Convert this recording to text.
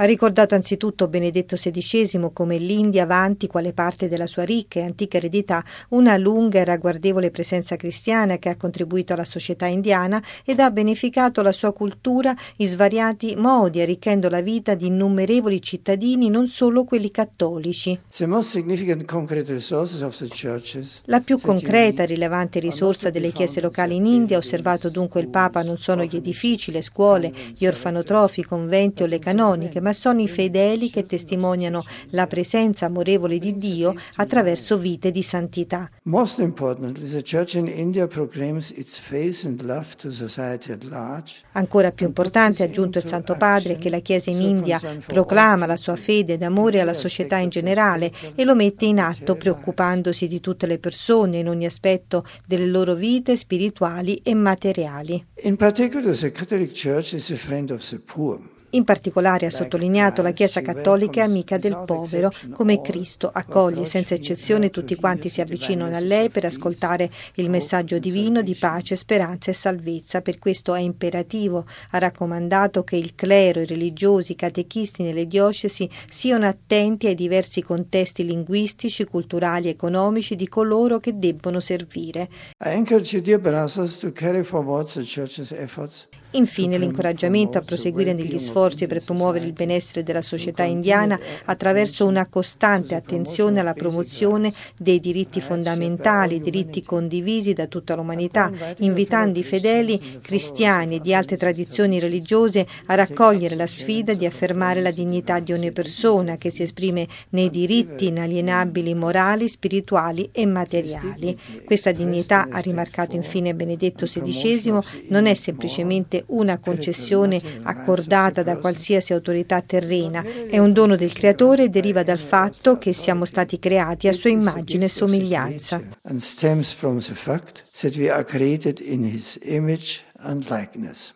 Ha ricordato anzitutto Benedetto XVI come l'India vanti quale parte della sua ricca e antica eredità una lunga e ragguardevole presenza cristiana che ha contribuito alla società indiana ed ha beneficato la sua cultura in svariati modi, arricchendo la vita di innumerevoli cittadini, non solo quelli cattolici. La più concreta e rilevante risorsa delle chiese locali in India, ha osservato dunque il Papa, non sono gli edifici, le scuole, gli orfanotrofi, i conventi o le canoniche, ma sono i fedeli che testimoniano la presenza amorevole di Dio attraverso vite di santità. Most importantly, the Church in India proclaims its faith and love to society at large. Ancora più importante, ha aggiunto il Santo Padre, che la Chiesa in India proclama la sua fede ed amore alla società in generale e lo mette in atto preoccupandosi di tutte le persone in ogni aspetto delle loro vite spirituali e materiali. In particular, the Catholic Church is a friend of the poor. In particolare ha sottolineato la Chiesa cattolica è amica del povero, come Cristo accoglie senza eccezione tutti quanti si avvicinano a lei per ascoltare il messaggio divino di pace, speranza e salvezza. Per questo è imperativo, ha raccomandato, che il clero, i religiosi, i catechisti nelle diocesi siano attenti ai diversi contesti linguistici, culturali e economici di coloro che debbono servire. I encourage you, dear brothers, to carry forward the Church's efforts. Infine, l'incoraggiamento a proseguire negli sforzi per promuovere il benessere della società indiana attraverso una costante attenzione alla promozione dei diritti fondamentali, diritti condivisi da tutta l'umanità, invitando i fedeli cristiani e di altre tradizioni religiose a raccogliere la sfida di affermare la dignità di ogni persona che si esprime nei diritti inalienabili morali, spirituali e materiali. Questa dignità, ha rimarcato infine Benedetto XVI, non è semplicemente una concessione accordata da qualsiasi autorità terrena, è un dono del Creatore e deriva dal fatto che siamo stati creati a sua immagine e somiglianza. And stems from the fact that we are created in his image and likeness.